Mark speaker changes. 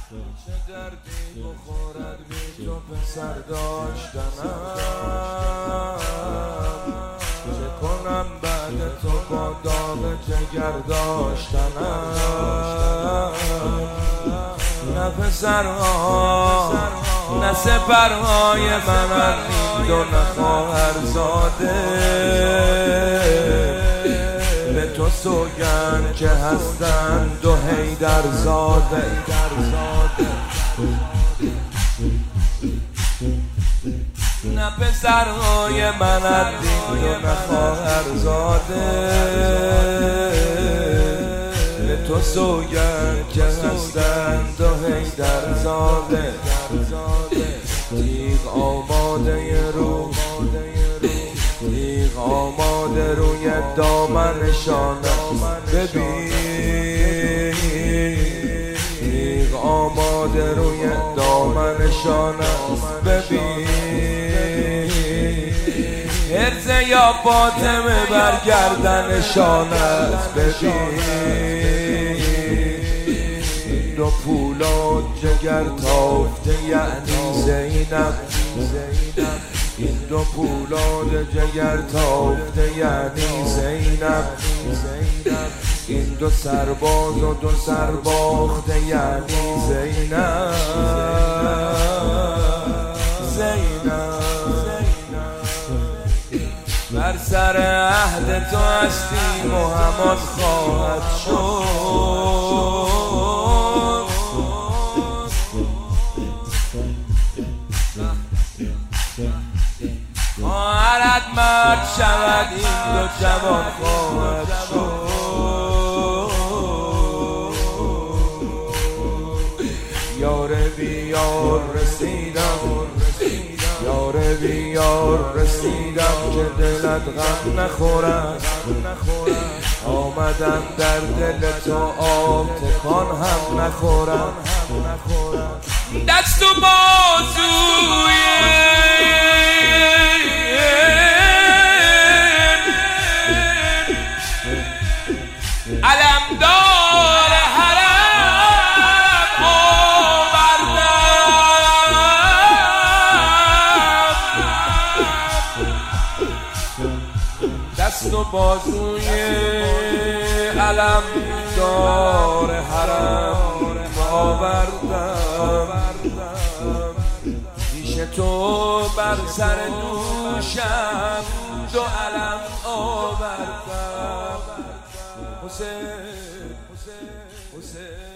Speaker 1: چه دردی بخورد بی تو پسر داشتنم، چه کنم بعد تو با داغ جگر داشتنم. نه پسرها نه سپرهای منند و نه خواهرزاده، به تو سوگند که هستند و حیدرزاده. نه پسرهای منند و نه خواهرزاده، به تو سوگند که هستند و حیدرزاده. تیغ آماده رو تیغ آماده روی دامنشان ببین، تیغ آماده روی دامنشان ببین. حرز یا فاطمه برگردنشان است ببین. دو پولاد جگر تافته یعنی زینب، این دو پولاد جگر تافته یعنی زینب. این دو سرباز و دو سرباخته یعنی زینب. بر سر عهد تو هستیم و همان خواهد شد. خواهرت مرد شود این دو جوان خواهد شد. یار بیار رسیدم، یار بیار رسیدم که دلت غم نخورد. آمدم در دل تو آب تکان هم نخورم. دست و بازوی علمدار حرم آوردم، دست و بازوی علمدار حرم آوردم. پیش تو بر سر دوشم دو علم آوردم. حسین